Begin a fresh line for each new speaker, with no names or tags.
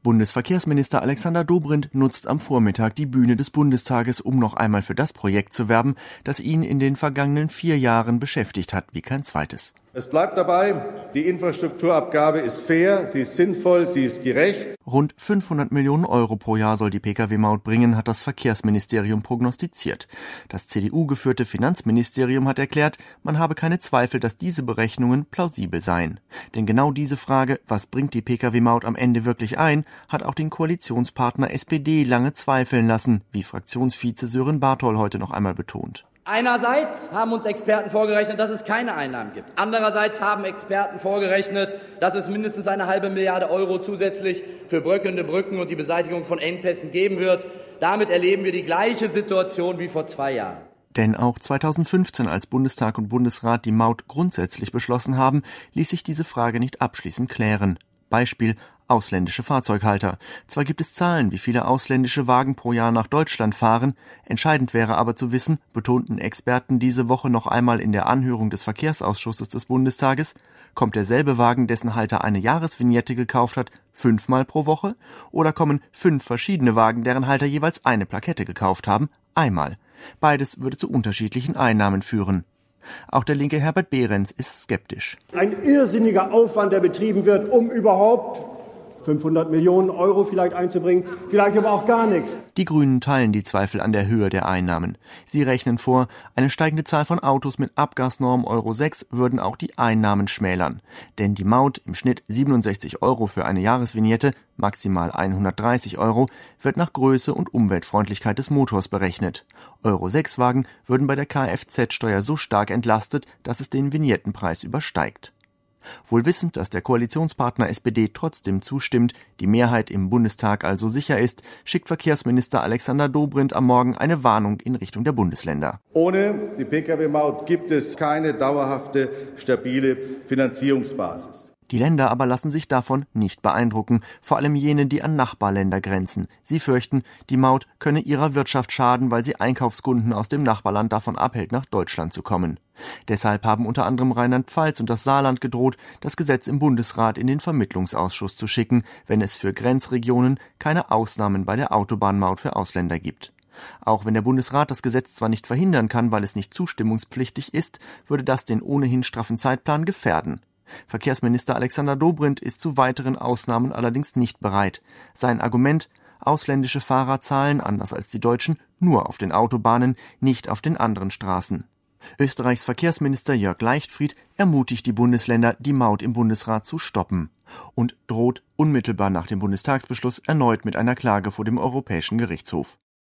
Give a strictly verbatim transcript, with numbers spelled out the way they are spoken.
Bundesverkehrsminister Alexander Dobrindt nutzt am Vormittag die Bühne des Bundestages, um noch einmal für das Projekt zu werben, das ihn in den vergangenen vier Jahren beschäftigt hat wie kein zweites.
Es bleibt dabei, die Infrastrukturabgabe ist fair, sie ist sinnvoll, sie ist gerecht.
Rund fünfhundert Millionen Euro pro Jahr soll die Pkw-Maut bringen, hat das Verkehrsministerium prognostiziert. Das C D U-geführte Finanzministerium hat erklärt, man habe keine Zweifel, dass diese Berechnungen plausibel seien. Denn genau diese Frage, was bringt die Pkw-Maut am Ende wirklich ein, hat auch den Koalitionspartner S P D lange zweifeln lassen, wie Fraktionsvize Sören Bartol heute noch einmal betont.
Einerseits haben uns Experten vorgerechnet, dass es keine Einnahmen gibt. Andererseits haben Experten vorgerechnet, dass es mindestens eine halbe Milliarde Euro zusätzlich für bröckelnde Brücken und die Beseitigung von Engpässen geben wird. Damit erleben wir die gleiche Situation wie vor zwei Jahren.
Denn auch zweitausendfünfzehn, als Bundestag und Bundesrat die Maut grundsätzlich beschlossen haben, ließ sich diese Frage nicht abschließend klären. Beispiel ausländische Fahrzeughalter. Zwar gibt es Zahlen, wie viele ausländische Wagen pro Jahr nach Deutschland fahren, entscheidend wäre aber zu wissen, betonten Experten diese Woche noch einmal in der Anhörung des Verkehrsausschusses des Bundestages, kommt derselbe Wagen, dessen Halter eine Jahresvignette gekauft hat, fünfmal pro Woche, oder kommen fünf verschiedene Wagen, deren Halter jeweils eine Plakette gekauft haben, einmal. Beides würde zu unterschiedlichen Einnahmen führen. Auch der linke Herbert Behrens ist skeptisch.
Ein irrsinniger Aufwand, der betrieben wird, um überhaupt fünfhundert Millionen Euro vielleicht einzubringen, vielleicht aber auch gar nichts.
Die Grünen teilen die Zweifel an der Höhe der Einnahmen. Sie rechnen vor, eine steigende Zahl von Autos mit Abgasnorm Euro sechs würden auch die Einnahmen schmälern. Denn die Maut, im Schnitt siebenundsechzig Euro für eine Jahresvignette, maximal hundertdreißig Euro, wird nach Größe und Umweltfreundlichkeit des Motors berechnet. Euro sechs Wagen würden bei der Kfz-Steuer so stark entlastet, dass es den Vignettenpreis übersteigt. Wohl wissend, dass der Koalitionspartner S P D trotzdem zustimmt, die Mehrheit im Bundestag also sicher ist, schickt Verkehrsminister Alexander Dobrindt am Morgen eine Warnung in Richtung der Bundesländer.
Ohne die Pkw-Maut gibt es keine dauerhafte, stabile Finanzierungsbasis.
Die Länder aber lassen sich davon nicht beeindrucken, vor allem jene, die an Nachbarländer grenzen. Sie fürchten, die Maut könne ihrer Wirtschaft schaden, weil sie Einkaufskunden aus dem Nachbarland davon abhält, nach Deutschland zu kommen. Deshalb haben unter anderem Rheinland-Pfalz und das Saarland gedroht, das Gesetz im Bundesrat in den Vermittlungsausschuss zu schicken, wenn es für Grenzregionen keine Ausnahmen bei der Autobahnmaut für Ausländer gibt. Auch wenn der Bundesrat das Gesetz zwar nicht verhindern kann, weil es nicht zustimmungspflichtig ist, würde das den ohnehin straffen Zeitplan gefährden. Verkehrsminister Alexander Dobrindt ist zu weiteren Ausnahmen allerdings nicht bereit. Sein Argument: ausländische Fahrer zahlen, anders als die Deutschen, nur auf den Autobahnen, nicht auf den anderen Straßen. Österreichs Verkehrsminister Jörg Leichtfried ermutigt die Bundesländer, die Maut im Bundesrat zu stoppen und droht unmittelbar nach dem Bundestagsbeschluss erneut mit einer Klage vor dem Europäischen Gerichtshof.